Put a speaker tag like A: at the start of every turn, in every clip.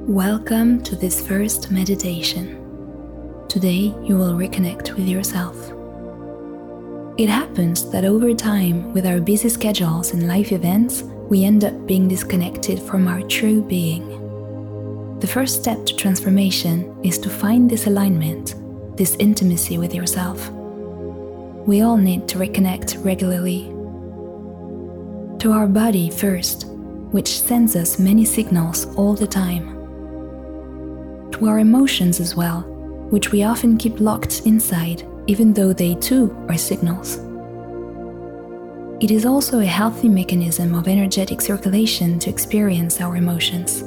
A: Welcome to this first meditation. Today you will reconnect with yourself. It happens that over time, with our busy schedules and life events, we end up being disconnected from our true being. The first step to transformation is to find this alignment, this intimacy with yourself. We all need to reconnect regularly. To our body first, which sends us many signals all the time. To our emotions as well, which we often keep locked inside, even though they too are signals. It is also a healthy mechanism of energetic circulation to experience our emotions.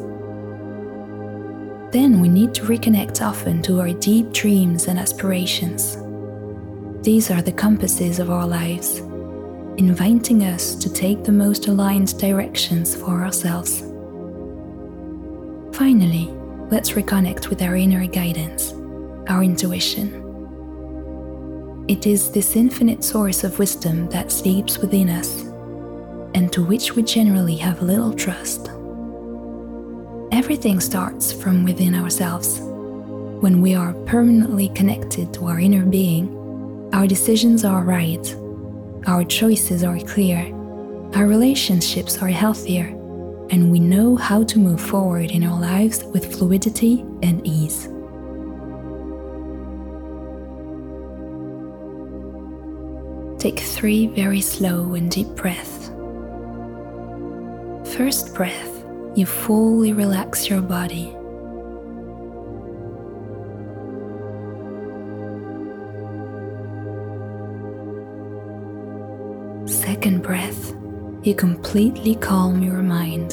A: Then we need to reconnect often to our deep dreams and aspirations. These are the compasses of our lives, inviting us to take the most aligned directions for ourselves. Finally, let's reconnect with our inner guidance, our intuition. It is this infinite source of wisdom that sleeps within us, and to which we generally have little trust. Everything starts from within ourselves. When we are permanently connected to our inner being, our decisions are right, our choices are clear, our relationships are healthier, and we know how to move forward in our lives with fluidity and ease. Take 3 very slow and deep breaths. First breath, you fully relax your body. Second breath, you completely calm your mind.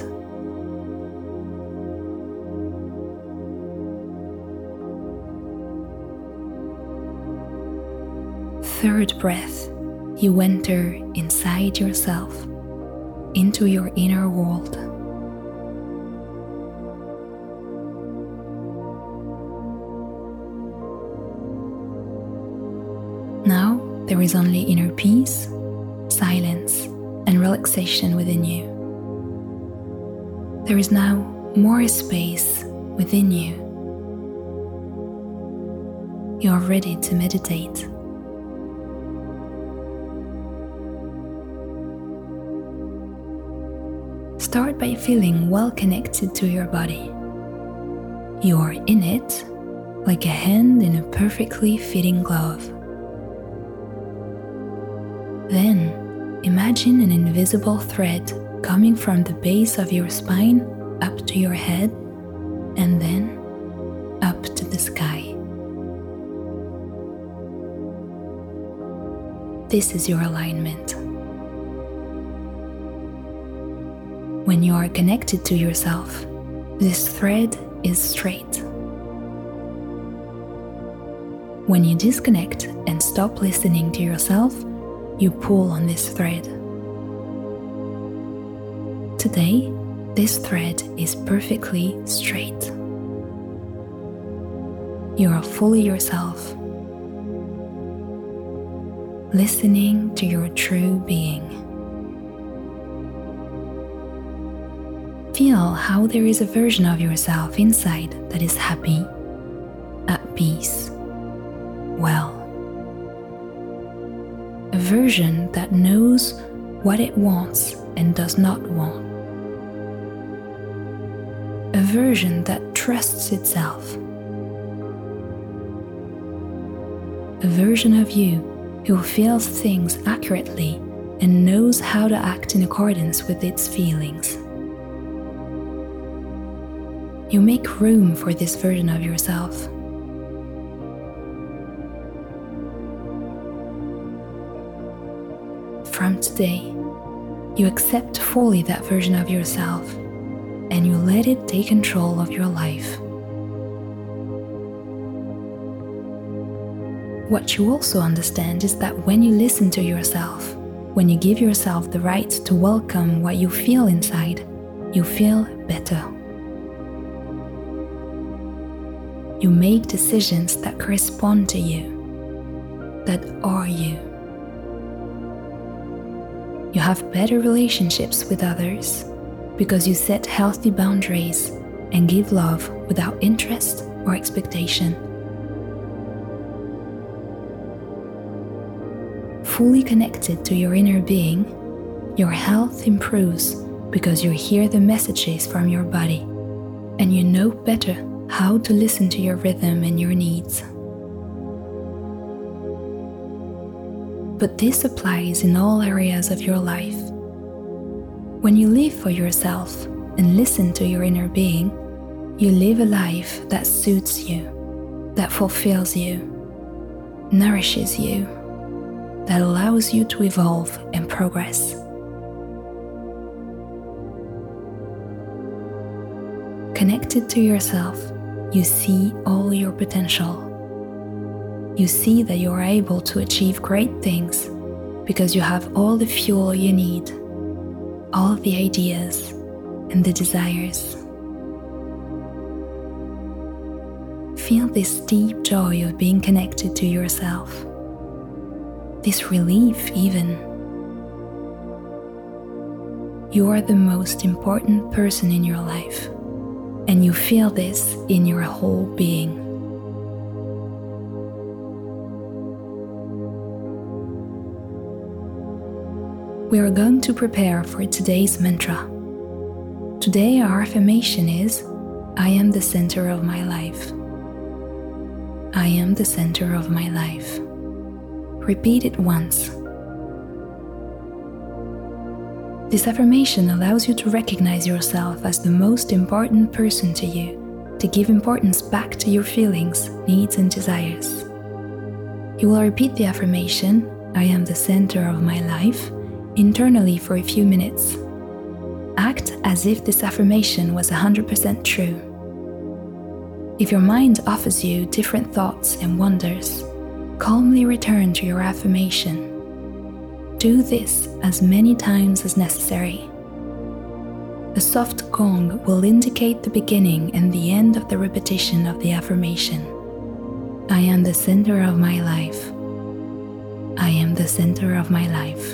A: Third breath, you enter inside yourself, into your inner world. Now there is only inner peace, silence, and relaxation within you. There is now more space within you. You are ready to meditate. Start by feeling well connected to your body. You are in it, like a hand in a perfectly fitting glove. Then, imagine an invisible thread coming from the base of your spine up to your head, and then up to the sky. This is your alignment. When you are connected to yourself, this thread is straight. When you disconnect and stop listening to yourself, you pull on this thread. Today, this thread is perfectly straight. You are fully yourself, listening to your true being. Feel how there is a version of yourself inside that is happy, at peace, well. A version that knows what it wants and does not want. A version that trusts itself. A version of you who feels things accurately and knows how to act in accordance with its feelings. You make room for this version of yourself. From today, you accept fully that version of yourself and you let it take control of your life. What you also understand is that when you listen to yourself, when you give yourself the right to welcome what you feel inside, you feel better. You make decisions that correspond to you, that are you. You have better relationships with others because you set healthy boundaries and give love without interest or expectation. Fully connected to your inner being, your health improves because you hear the messages from your body and you know better how to listen to your rhythm and your needs. But this applies in all areas of your life. When you live for yourself and listen to your inner being, you live a life that suits you, that fulfills you, nourishes you, that allows you to evolve and progress. Connected to yourself, you see all your potential. You see that you are able to achieve great things because you have all the fuel you need, all the ideas and the desires. Feel this deep joy of being connected to yourself, this relief even. You are the most important person in your life, and you feel this in your whole being. We are going to prepare for today's mantra. Today our affirmation is, I am the center of my life. I am the center of my life. Repeat it once. This affirmation allows you to recognize yourself as the most important person to you, to give importance back to your feelings, needs, and desires. You will repeat the affirmation, I am the center of my life, internally for a few minutes. Act as if this affirmation was 100% true. If your mind offers you different thoughts and wonders, calmly return to your affirmation. Do this as many times as necessary. A soft gong will indicate the beginning and the end of the repetition of the affirmation. I am the center of my life. I am the center of my life.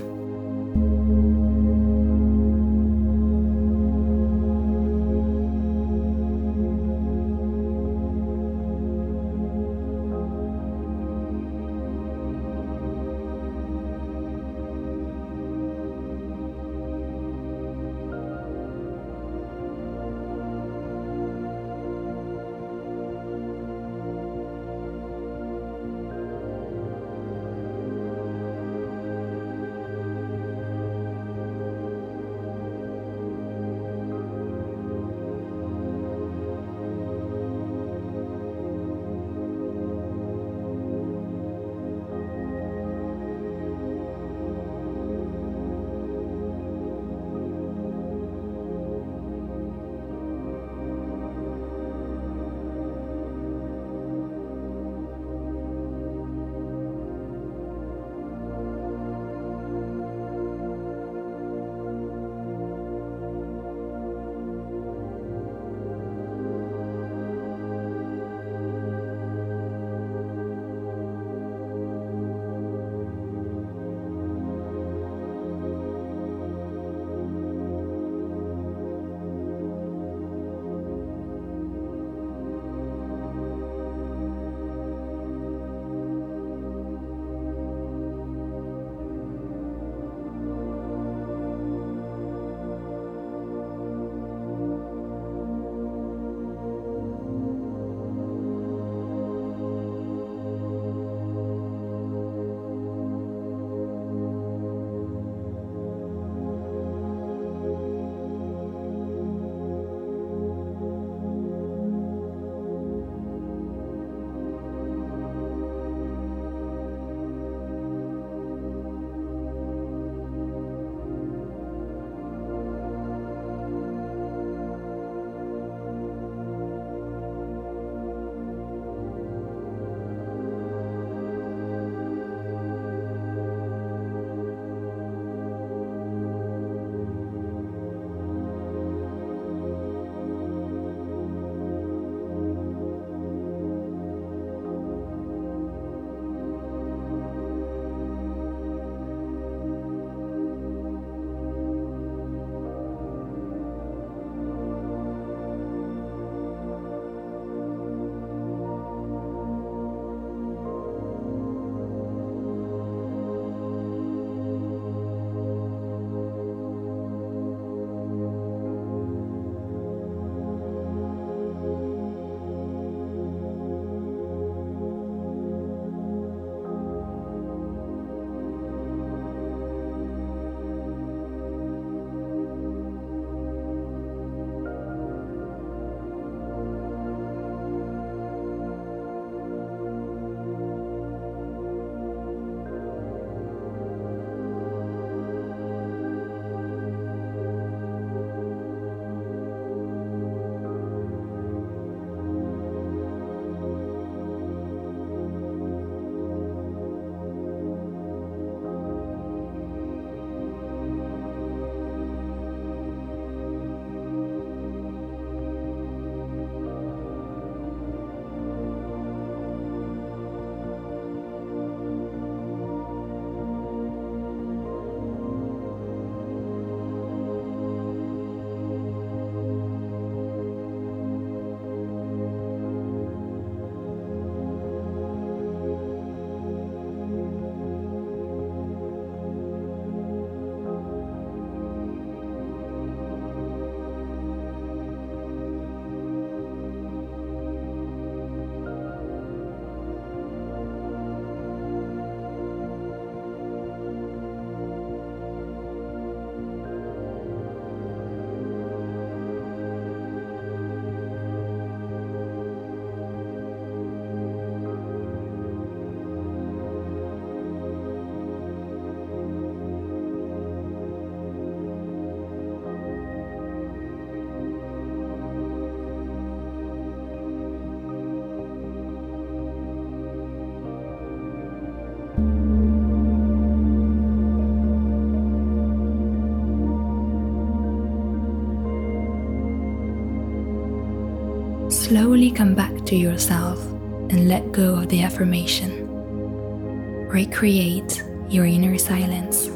A: Slowly come back to yourself and let go of the affirmation. Recreate your inner silence.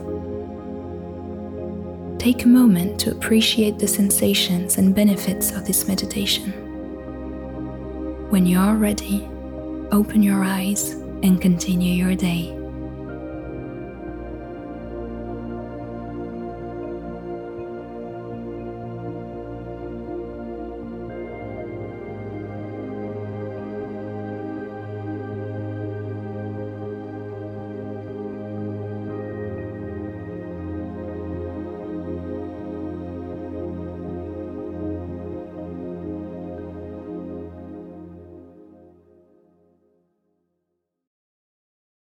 A: Take a moment to appreciate the sensations and benefits of this meditation. When you are ready, open your eyes and continue your day.